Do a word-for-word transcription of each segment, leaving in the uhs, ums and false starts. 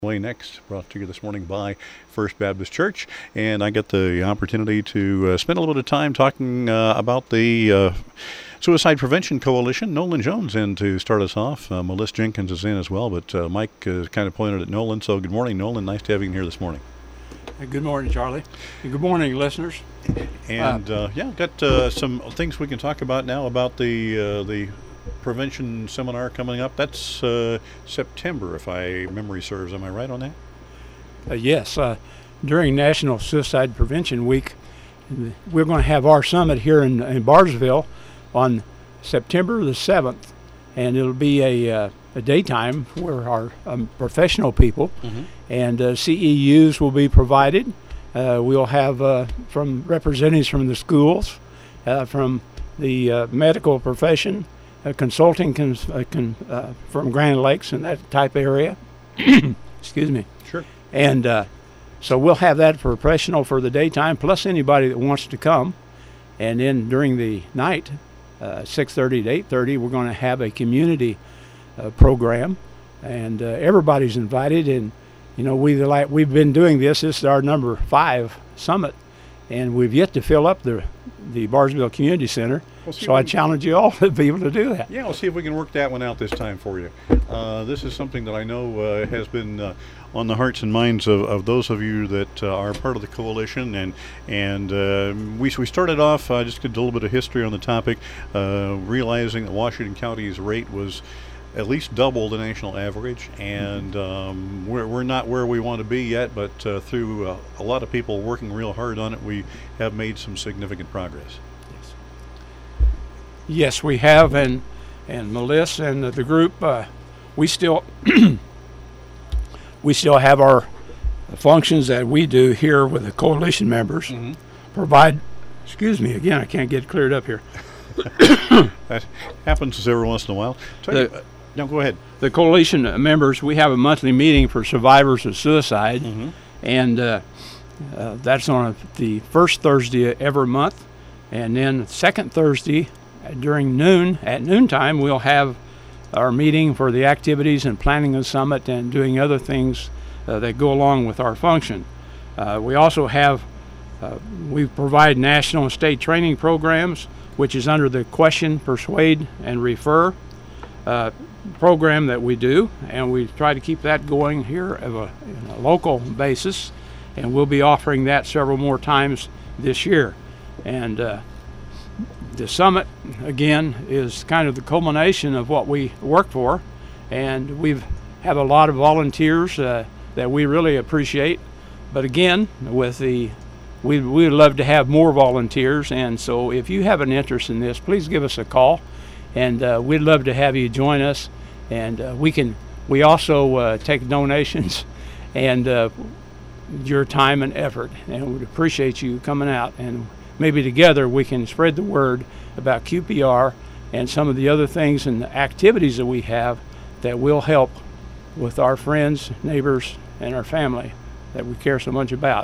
Way Next, brought to you this morning by First Baptist Church, and I got the opportunity to uh, spend a little bit of time talking uh, about the uh, Suicide Prevention Coalition. Nolan Jones in to start us off. Uh, Melissa Jenkins is in as well, but uh, Mike uh, kind of pointed at Nolan, so good morning, Nolan. Nice to have you in here this morning. Good morning, Charlie. Good morning, listeners. And uh, yeah, got uh, some things we can talk about now about the uh, the prevention seminar coming up. That's uh, September, if I memory serves. Am I right on that? Uh, yes, uh, during National Suicide Prevention Week, we're going to have our summit here in, in Barnesville on September the seventh, and it'll be a, uh, a daytime where our um, professional people mm-hmm. and uh, C E Us will be provided. Uh, we'll have uh, from representatives from the schools, uh, from the uh, medical profession, Uh, consulting cons- uh, con- uh, from Grand Lakes and that type area. Excuse me. Sure. And uh, so we'll have that for professional for the daytime, plus anybody that wants to come. And then during the night, uh, six thirty to eight thirty, we're going to have a community uh, program, and uh, everybody's invited. And you know, we like we've been doing this. This is our number five summit, and we've yet to fill up the the Barnesville Community Center. We'll so I challenge you all to be able to do that. Yeah, we'll see if we can work that one out this time for you. Uh, this is something that I know uh, has been uh, on the hearts and minds of, of those of you that uh, are part of the coalition. And and uh, we we started off, uh, just to get a little bit of history on the topic, uh, realizing that Washington County's rate was at least double the national average, and um, we're, we're not where we want to be yet, but uh, through uh, a lot of people working real hard on it, we have made some significant progress. Yes, yes we have, and and Melissa and the group, uh, we still we still have our functions that we do here with the coalition members. Mm-hmm. Provide, excuse me, again, I can't get cleared up here. That happens every once in a while. Tell the, you, no, go ahead. The coalition members, we have a monthly meeting for survivors of suicide, mm-hmm. and uh, uh, that's on a, the first Thursday every month. And then second Thursday during noon, at noontime, we'll have our meeting for the activities and planning the summit and doing other things uh, that go along with our function. Uh, we also have, uh, we provide national and state training programs, which is under the Question, Persuade, and Refer uh, program that we do, and we try to keep that going here of a, on a local basis, and we'll be offering that several more times this year. And uh, the summit, again, is kind of the culmination of what we work for, and we have a lot of volunteers uh, that we really appreciate. But again, with the We we would love to have more volunteers, and so if you have an interest in this, please give us a call, and uh, we'd love to have you join us. And uh, we can we also uh, take donations, and uh, your time and effort, and we'd appreciate you coming out, and maybe together we can spread the word about Q P R and some of the other things and activities that we have that will help with our friends, neighbors, and our family that we care so much about.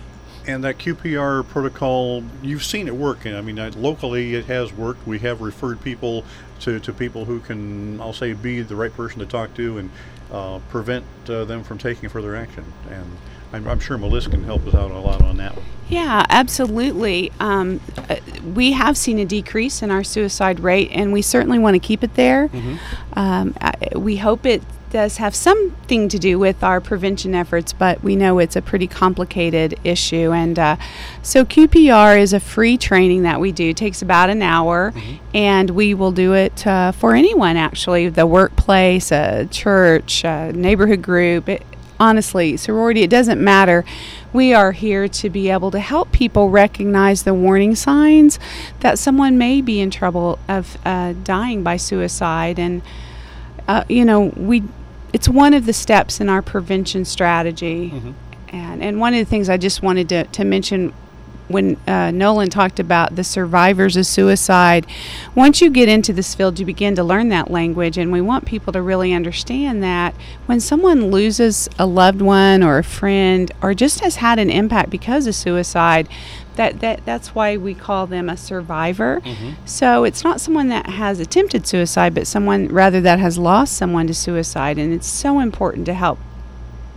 And that Q P R protocol, you've seen it work. And I mean, uh, locally it has worked. We have referred people to, to people who can, I'll say, be the right person to talk to and uh, prevent uh, them from taking further action. And I'm, I'm sure Melissa can help us out a lot on that one. Yeah, absolutely. Um, uh, we have seen a decrease in our suicide rate, and we certainly want to keep it there. Mm-hmm. Um, uh, we hope it does have something to do with our prevention efforts, but we know it's a pretty complicated issue. And uh, so Q P R is a free training that we do. It takes about an hour, mm-hmm. and we will do it uh, for anyone, actually, the workplace, a church, a neighborhood group. It, honestly, sorority, it doesn't matter. We are here to be able to help people recognize the warning signs that someone may be in trouble of uh, dying by suicide. And uh, you know, we it's one of the steps in our prevention strategy. Mm-hmm. And and one of the things I just wanted to, to mention when uh, Nolan talked about the survivors of suicide, once you get into this field, you begin to learn that language, and we want people to really understand that when someone loses a loved one or a friend or just has had an impact because of suicide, that, that that's why we call them a survivor. Mm-hmm. So it's not someone that has attempted suicide, but someone rather that has lost someone to suicide, and it's so important to help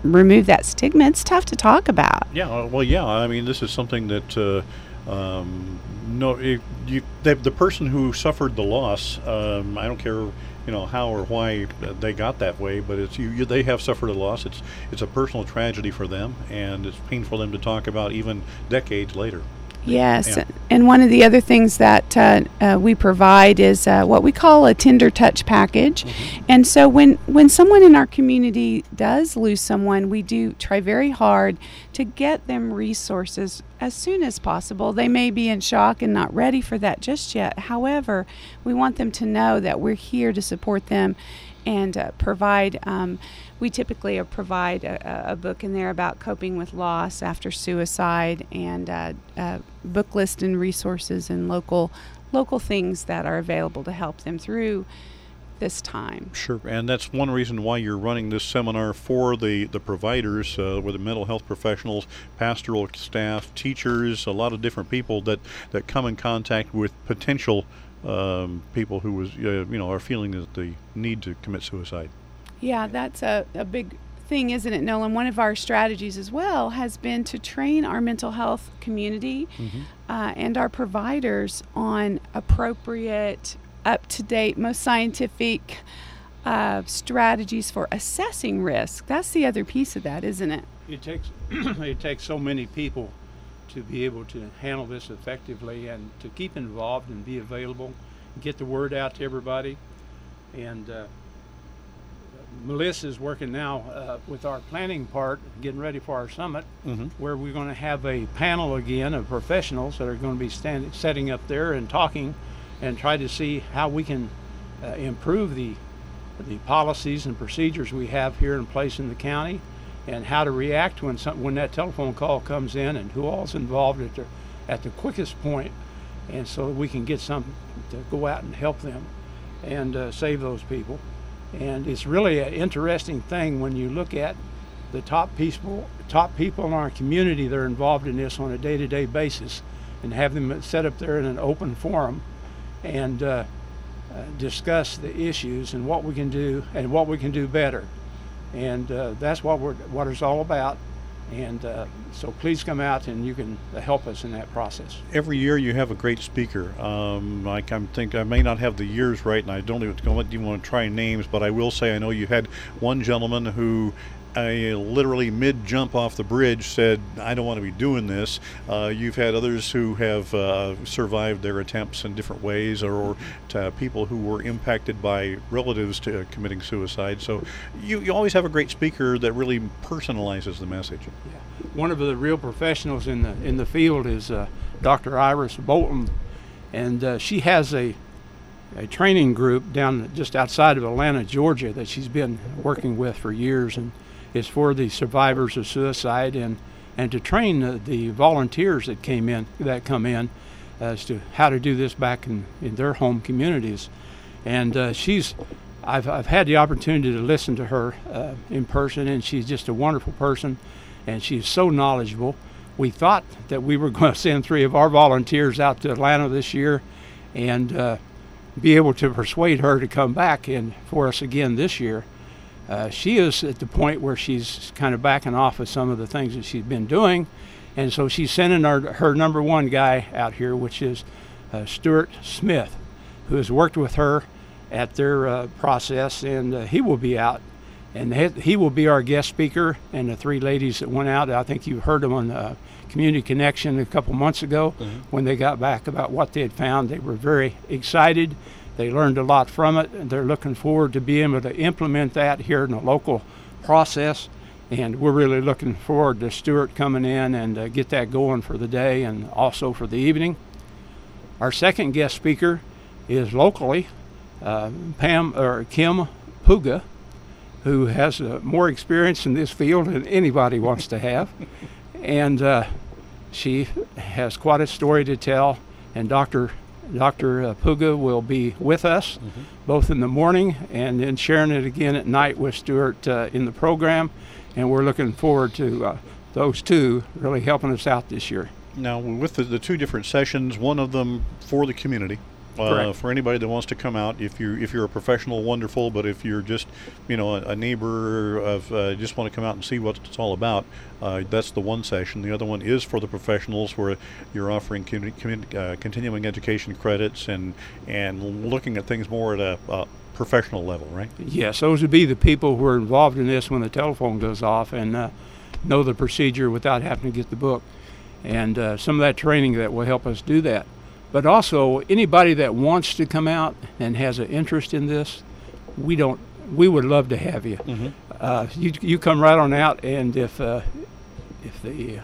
remove that stigma. It's tough to talk about. Yeah, uh, well, yeah. I mean, this is something that uh, um, no, it, you, the, the person who suffered the loss. Um, I don't care, you know, how or why they got that way, but it's you, you. They have suffered a loss. It's it's a personal tragedy for them, and it's painful for them to talk about even decades later. Yes, Yeah. and one of the other things that uh, uh, we provide is uh, what we call a tender touch package. Mm-hmm. And so when, when someone in our community does lose someone, we do try very hard to get them resources as soon as possible. They may be in shock and not ready for that just yet. However, we want them to know that we're here to support them and uh, provide, um, we typically uh, provide a, a book in there about coping with loss after suicide, and uh, uh, book list and resources and local local things that are available to help them through this time. Sure, and that's one reason why you're running this seminar for the, the providers, uh, with the mental health professionals, pastoral staff, teachers, a lot of different people that, that come in contact with potential um, people who was uh, you know are feeling that the need to commit suicide. Yeah, that's a, a big thing, isn't it, Nolan? One of our strategies as well has been to train our mental health community mm-hmm. uh, and our providers on appropriate, up-to-date, most scientific uh, strategies for assessing risk. That's the other piece of that, isn't it? It takes it takes so many people to be able to handle this effectively and to keep involved and be available, get the word out to everybody. And uh, Melissa is working now uh, with our planning part, getting ready for our summit, mm-hmm. where we're going to have a panel again of professionals that are going to be standing, setting up there and talking, and try to see how we can uh, improve the the policies and procedures we have here in place in the county, and how to react when some, when that telephone call comes in, and who all's involved at the at the quickest point, and so that we can get some to go out and help them and uh, save those people. And it's really an interesting thing when you look at the top people, top people in our community that are involved in this on a day-to-day basis, and have them set up there in an open forum and uh, uh, discuss the issues and what we can do and what we can do better. And uh, that's what we're what it's all about. And uh, so please come out and you can help us in that process. Every year you have a great speaker. Um, I I'm think I may not have the years right, and I don't even, don't even want to try names, but I will say I know you had one gentleman who I literally mid-jump off the bridge said, I don't want to be doing this. Uh, you've had others who have uh, survived their attempts in different ways, or, or to people who were impacted by relatives to committing suicide. So you, you always have a great speaker that really personalizes the message. Yeah. One of the real professionals in the in the field is uh, Doctor Iris Bolton, and uh, she has a a training group down just outside of Atlanta, Georgia, that she's been working with for years, and is for the survivors of suicide, and, and to train the, the volunteers that came in, that come in, as to how to do this back in, in their home communities. And uh, she's, I've, I've had the opportunity to listen to her uh, in person, and she's just a wonderful person, and she's so knowledgeable. We thought that we were going to send three of our volunteers out to Atlanta this year and uh, be able to persuade her to come back and for us again this year. Uh, she is at the point where she's kind of backing off of some of the things that she's been doing, and so she's sending her, her number one guy out here, which is uh, Stuart Smith, who has worked with her at their uh, process, and uh, he will be out, and he, he will be our guest speaker. And the three ladies that went out, I think you heard them on uh, Community Connection a couple months ago, mm-hmm. when they got back about what they had found. They were very excited. They learned a lot from it, and they're looking forward to being able to implement that here in the local process. And we're really looking forward to Stuart coming in and uh, get that going for the day and also for the evening. Our second guest speaker is locally uh, Pam or Kim Puga, who has uh, more experience in this field than anybody wants to have, and uh, she has quite a story to tell. And Doctor Doctor Puga will be with us, mm-hmm. both in the morning and then sharing it again at night with Stuart uh, in the program. And we're looking forward to uh, those two really helping us out this year. Now, with the, the two different sessions, one of them for the community, Uh, Correct. for anybody that wants to come out, if you if you're a professional, wonderful. But if you're just, you know, a, a neighbor of uh, just want to come out and see what it's all about, uh, that's the one session. The other one is for the professionals, where you're offering commu- commu- uh, continuing education credits and and looking at things more at a uh, professional level, right? Yes, those would be the people who are involved in this when the telephone goes off and uh, know the procedure without having to get the book. And uh, some of that training that will help us do that. But also, anybody that wants to come out and has an interest in this, we don't. We would love to have you. Mm-hmm. Uh, you you come right on out, and if uh, if the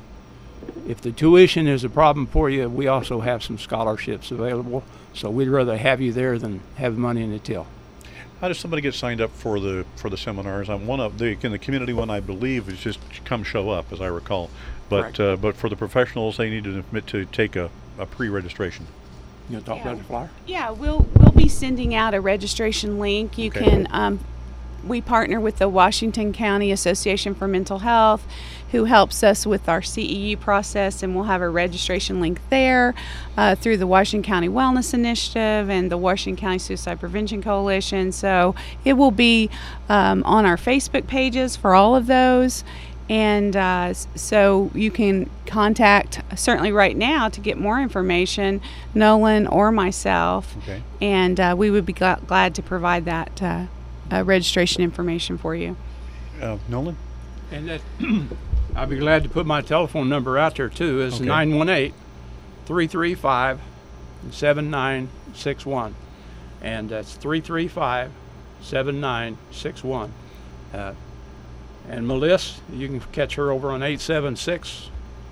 if the tuition is a problem for you, we also have some scholarships available. So we'd rather have you there than have money in the till. How does somebody get signed up for the for the seminars? I'm one of the in the community one, I believe, is just come show up, as I recall. But uh, but for the professionals, they need to admit to take a, a pre-registration. You want to talk Yeah. about the flyer? Yeah, we'll we'll be sending out a registration link. You Okay. can. Um, we partner with the Washington County Association for Mental Health, who helps us with our C E U process, and we'll have a registration link there uh, through the Washington County Wellness Initiative and the Washington County Suicide Prevention Coalition. So it will be um, on our Facebook pages for all of those. And uh, s- so you can contact, certainly right now, to get more information, Nolan or myself, Okay. and uh, we would be gl- glad to provide that uh, uh, registration information for you. Uh, Nolan? And that, I'd be glad to put my telephone number out there too. It's Okay. nine one eight, three three five, seven nine six one. And that's three three five, seven nine six one. Uh, and Melissa, you can catch her over on eight seven six,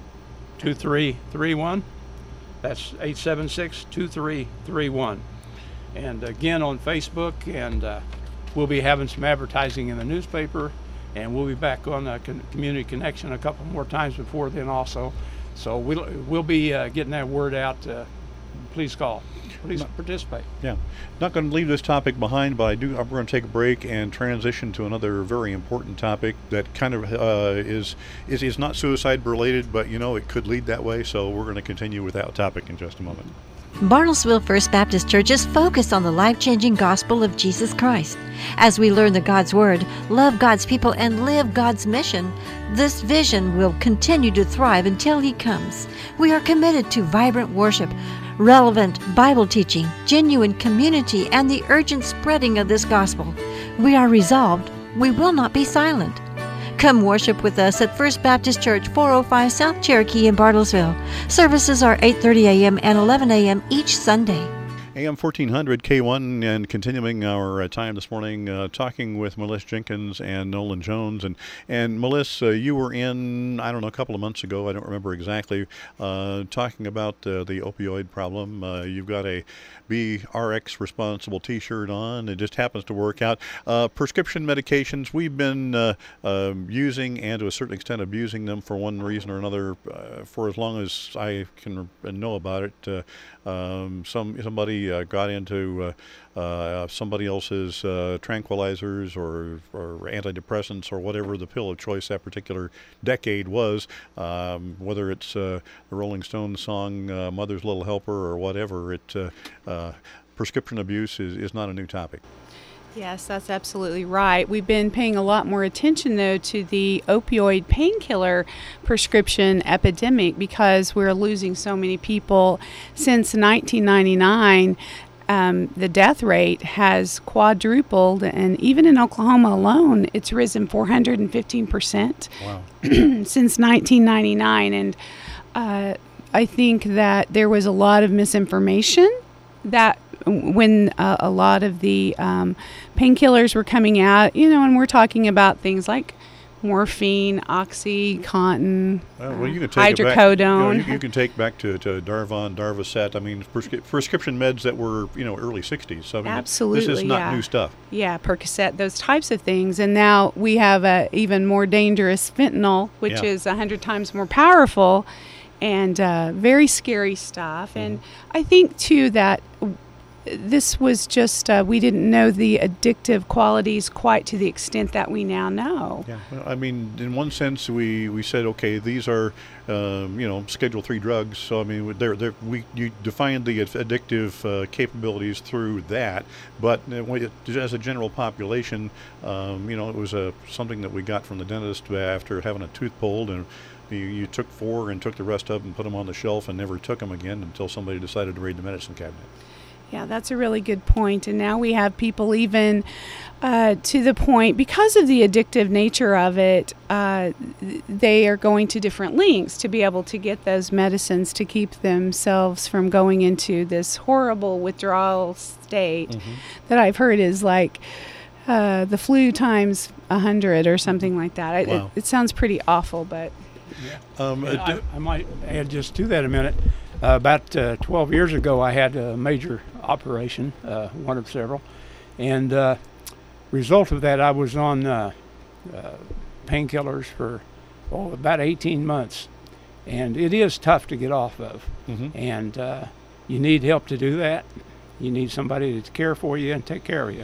two three three one. That's eight seven six, two three three one. And again on Facebook, and uh, we'll be having some advertising in the newspaper. And we'll be back on uh, con- Community Connection a couple more times before then also. So we'll, we'll be uh, getting that word out. Uh, please call. Please participate. Yeah. Not going to leave this topic behind, but I do. We're going to take a break and transition to another very important topic that kind of uh, is, is is not suicide related, but you know it could lead that way. So we're going to continue with that topic in just a moment. Bartlesville First Baptist Church is focused on the life-changing gospel of Jesus Christ. As we learn the God's Word, love God's people, and live God's mission, this vision will continue to thrive until He comes. We are committed to vibrant worship, relevant Bible teaching, genuine community, and the urgent spreading of this gospel. We are resolved. We will not be silent. Come worship with us at First Baptist Church, four oh five South Cherokee in Bartlesville. Services are eight thirty a.m. and eleven a.m. each Sunday. A M fourteen hundred K one, and continuing our uh, time this morning, uh, talking with Melissa Jenkins and Nolan Jones. And, and Melissa, uh, you were in, I don't know, a couple of months ago, I don't remember exactly, uh, talking about uh, the opioid problem. Uh, you've got a Be R X Responsible t-shirt on. It just happens to work out. Uh, prescription medications, we've been uh, uh, using and to a certain extent abusing them for one reason or another uh, for as long as I can know about it. Uh, um, some Somebody uh, got into uh, uh, somebody else's uh, tranquilizers or, or antidepressants or whatever the pill of choice that particular decade was, um, whether it's uh, the Rolling Stones song uh, Mother's Little Helper or whatever. It uh, uh, prescription abuse is, is not a new topic. Yes, that's absolutely right. We've been paying a lot more attention, though, to the opioid painkiller prescription epidemic because we're losing so many people. Since nineteen ninety-nine, um, the death rate has quadrupled, and even in Oklahoma alone, it's risen four hundred fifteen percent Wow. since nineteen ninety-nine. And uh, I think that there was a lot of misinformation that when uh, a lot of the um, painkillers were coming out, you know, and we're talking about things like morphine, OxyContin, Well, well, you uh, can take it back, hydrocodone. you, know, you, you can take back to, to Darvon, Darvocet. I mean, prescri- prescription meds that were, you know, early sixties. So I mean, Absolutely, this is not yeah. new stuff. Yeah, Percocet, those types of things. And now we have a even more dangerous fentanyl, which Yeah. is a hundred times more powerful and uh, very scary stuff. Mm-hmm. And I think, too, that this was just, uh, we didn't know the addictive qualities quite to the extent that we now know. Yeah, well, I mean, in one sense, we, we said, okay, these are, um, you know, Schedule three drugs. So I mean, they're, they're, we you defined the addictive uh, capabilities through that. But as a general population, um, you know, it was a something that we got from the dentist after having a tooth pulled, and you, you took four and took the rest of them, put them on the shelf, and never took them again until somebody decided to raid the medicine cabinet. Yeah, that's a really good point. And now we have people even uh, to the point, because of the addictive nature of it, uh, they are going to different lengths to be able to get those medicines to keep themselves from going into this horrible withdrawal state mm-hmm. that I've heard is like uh, the flu times a hundred or something like that. Wow. It, it sounds pretty awful, but... Yeah. Um, I, I might add just to that a minute. Uh, about uh, twelve years ago, I had a major operation, uh, one of several, and uh, result of that, I was on uh, uh, painkillers for oh, about eighteen months, and it is tough to get off of, mm-hmm. and uh, you need help to do that. You need somebody to care for you and take care of you.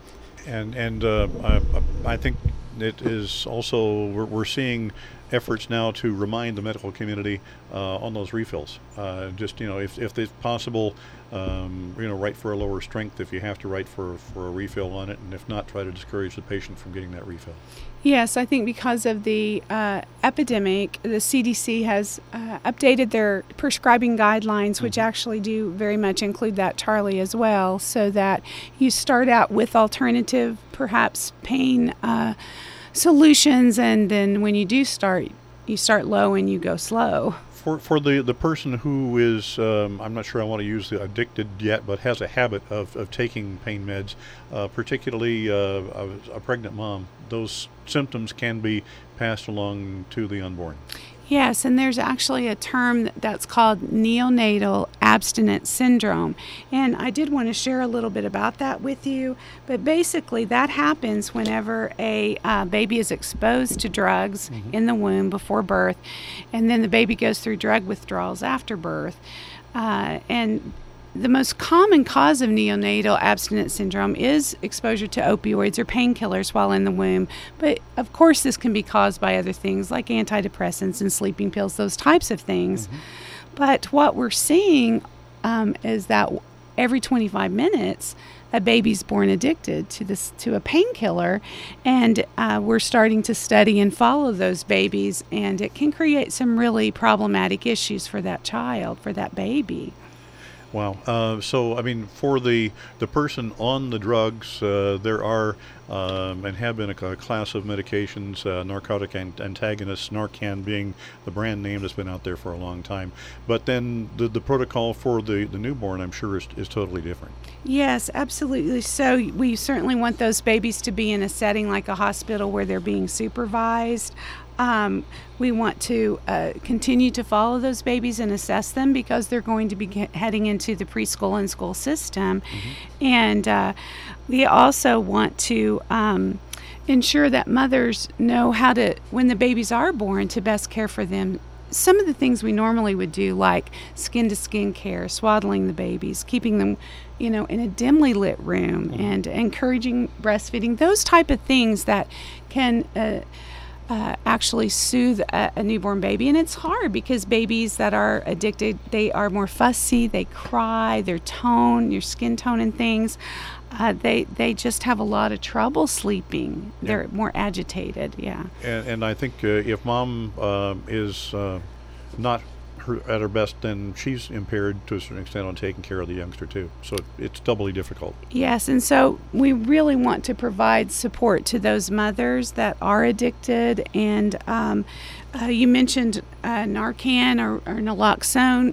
And and uh, I, I think it is also we're, we're seeing efforts now to remind the medical community uh, on those refills. Uh, just, you know, if, if it's possible, um, you know, write for a lower strength if you have to write for, for a refill on it, and if not, try to discourage the patient from getting that refill. Yes, I think because of the uh, epidemic, the C D C has uh, updated their prescribing guidelines, which mm-hmm. actually do very much include that, Charlie, as well, so that you start out with alternative, perhaps pain uh, solutions, and then when you do start, you start low and you go slow. For for the, the person who is, um, I'm not sure I want to use the addicted yet, but has a habit of, of taking pain meds, uh, particularly uh, a, a pregnant mom, those symptoms can be passed along to the unborn. Yes, and there's actually a term that's called neonatal abstinence syndrome. And I did want to share a little bit about that with you. But basically, that happens whenever a uh, baby is exposed to drugs mm-hmm. in the womb before birth, and then the baby goes through drug withdrawals after birth. Uh, and the most common cause of neonatal abstinence syndrome is exposure to opioids or painkillers while in the womb. But of course, this can be caused by other things like antidepressants and sleeping pills, those types of things. Mm-hmm. But what we're seeing um, is that every twenty-five minutes, a baby's born addicted to this to a painkiller, and uh, we're starting to study and follow those babies, and it can create some really problematic issues for that child, for that baby. Wow. Uh, so, I mean, for the the person on the drugs, uh, there are um, and have been a, a class of medications, uh, narcotic an- antagonists, Narcan being the brand name that's been out there for a long time. But then the, the protocol for the, the newborn, I'm sure, is, is totally different. Yes, absolutely. So we certainly want those babies to be in a setting like a hospital where they're being supervised. Um, we want to uh, continue to follow those babies and assess them because they're going to be get, heading into the preschool and school system. Mm-hmm. And uh, we also want to um, ensure that mothers know how to, when the babies are born, to best care for them. Some of the things we normally would do, like skin-to-skin care, swaddling the babies, keeping them, you know, in a dimly lit room, mm-hmm. and encouraging breastfeeding, those type of things that can uh, Uh, actually soothe a, a newborn baby. And it's hard because babies that are addicted, they are more fussy, they cry, their tone, your skin tone and things, uh, they they just have a lot of trouble sleeping. Yeah. They're more agitated, yeah. And, and I think uh, if mom uh, is uh, not her, at her best, then she's impaired to a certain extent on taking care of the youngster too. So it's doubly difficult. Yes, and so we really want to provide support to those mothers that are addicted. And um, uh, you mentioned uh, Narcan or, or naloxone.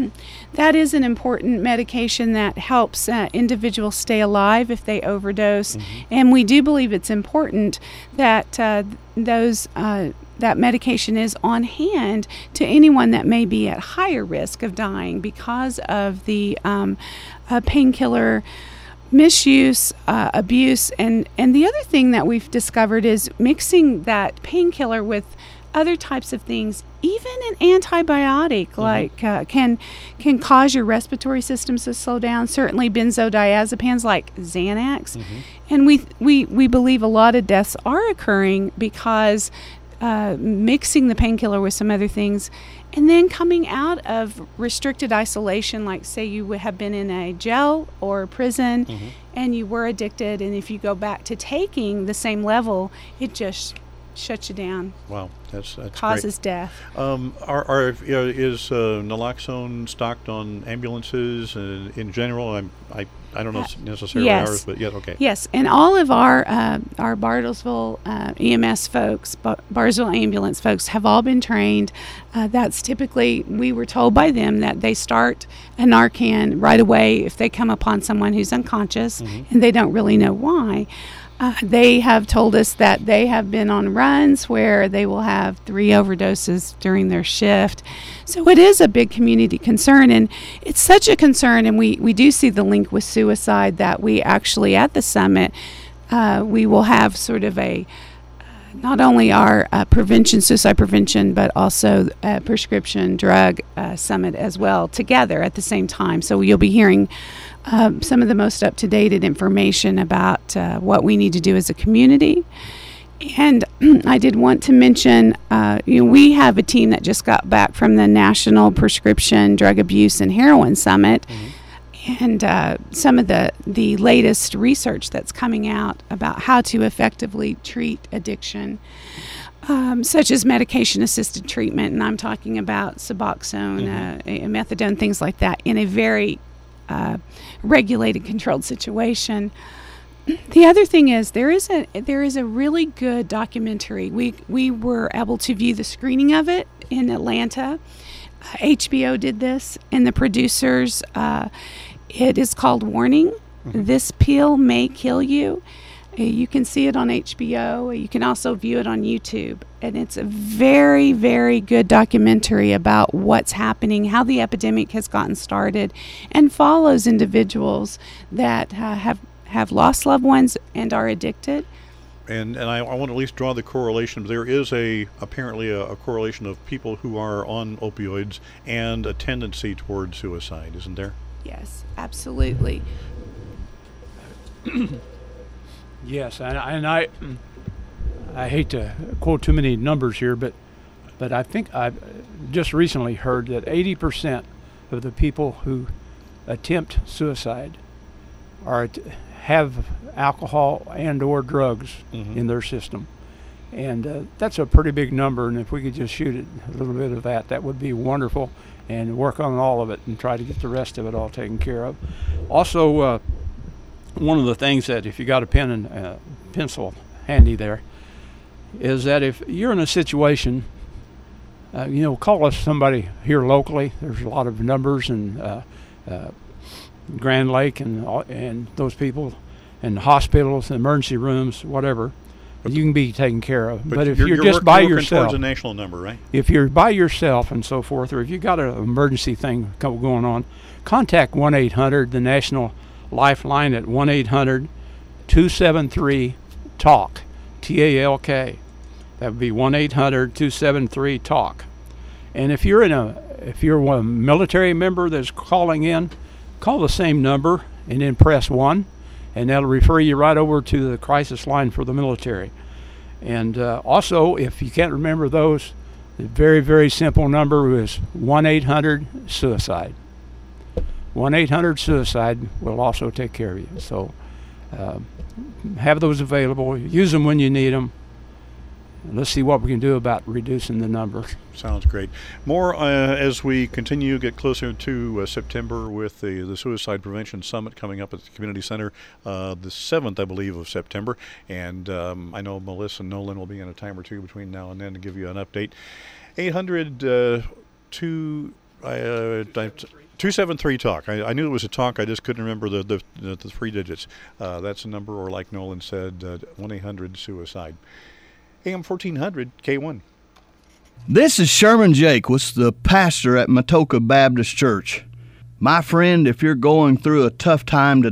That is an important medication that helps uh, individuals stay alive if they overdose. Mm-hmm. And we do believe it's important that uh, those uh, that medication is on hand to anyone that may be at higher risk of dying because of the um, uh, painkiller misuse, uh, abuse, and, and the other thing that we've discovered is mixing that painkiller with other types of things. Even an antibiotic mm-hmm. like uh, can can cause your respiratory systems to slow down. Certainly benzodiazepines like Xanax, mm-hmm. and we we we believe a lot of deaths are occurring because uh, mixing the painkiller with some other things, and then coming out of restricted isolation, like say you would have been in a jail or prison, mm-hmm. and you were addicted, and if you go back to taking the same level, it just shuts you down. Wow, that's that's causes great. death. Um, are, are you know, is uh, naloxone stocked on ambulances uh, in general? I'm, I I don't know uh, necessarily yes. ours, but yeah, okay. Yes, and all of our uh, our Bartlesville uh, E M S folks, Bar- Bartlesville ambulance folks, have all been trained. Uh, that's typically, we were told by them that they start a Narcan right away if they come upon someone who's unconscious mm-hmm. and they don't really know why. Uh, they have told us that they have been on runs where they will have three overdoses during their shift. So it is a big community concern, and it's such a concern, and we, we do see the link with suicide that we actually at the summit, uh, we will have sort of a, uh, not only our uh, prevention, suicide prevention, but also a prescription drug uh, summit as well together at the same time. So you'll be hearing Um, some of the most up-to-date information about uh, what we need to do as a community. And I did want to mention, uh, you know, we have a team that just got back from the National Prescription Drug Abuse and Heroin Summit, mm-hmm. and uh, some of the, the latest research that's coming out about how to effectively treat addiction, um, such as medication-assisted treatment, and I'm talking about Suboxone, mm-hmm. uh, methadone, things like that, in a very Uh, regulated, controlled situation. The other thing is there is a there is a really good documentary. We we were able to view the screening of it in Atlanta. Uh, H B O did this, and the producers. Uh, it is called Warning. Mm-hmm. This pill may kill you. Uh, you can see it on H B O. You can also view it on YouTube. And it's a very, very good documentary about what's happening, how the epidemic has gotten started, and follows individuals that uh, have, have lost loved ones and are addicted. And and I, I want to at least draw the correlation. There is a apparently a, a correlation of people who are on opioids and a tendency toward suicide, isn't there? Yes, absolutely. Yes, and, and I I hate to quote too many numbers here, but but I think I've just recently heard that eighty percent of the people who attempt suicide are have alcohol and or drugs mm-hmm. in their system. And uh, that's a pretty big number, and if we could just shoot it, a little bit of that, that would be wonderful, and work on all of it and try to get the rest of it all taken care of. Also, uh, one of the things that if you got a pen and uh, pencil handy there is that if you're in a situation, uh, you know, call us somebody here locally. There's a lot of numbers in uh, uh, Grand Lake and and those people, and hospitals, emergency rooms, whatever. But you can be taken care of. But, but if you're, you're, you're just work, by you're yourself, towards a national number, right? If you're by yourself and so forth, or if you got an emergency thing going on, contact one eight hundred, the National Lifeline, at one eight hundred, two seven three, TALK, T A L K. That would be one eight hundred, two seven three, TALK. And if you're in a if you're a military member that's calling in, call the same number and then press one, and that'll refer you right over to the crisis line for the military. And uh, also, if you can't remember those, the very, very simple number is one eight hundred, suicide. one eight hundred, suicide will also take care of you. So uh, have those available. Use them when you need them. Let's see what we can do about reducing the number. Sounds great. More uh, as we continue, get closer to uh, September with the, the Suicide Prevention Summit coming up at the Community Center uh, the seventh, I believe, of September. And um, I know Melissa and Nolan will be in a time or two between now and then to give you an update. eight hundred, uh, two, uh, two seven three, TALK. I, I knew it was a TALK. I just couldn't remember the, the, the, the three digits. Uh, that's the number, or like Nolan said, uh, one eight hundred, suicide. A M fourteen hundred, K one. This is Sherman Jacques, the pastor at Matoka Baptist Church. My friend, if you're going through a tough time today,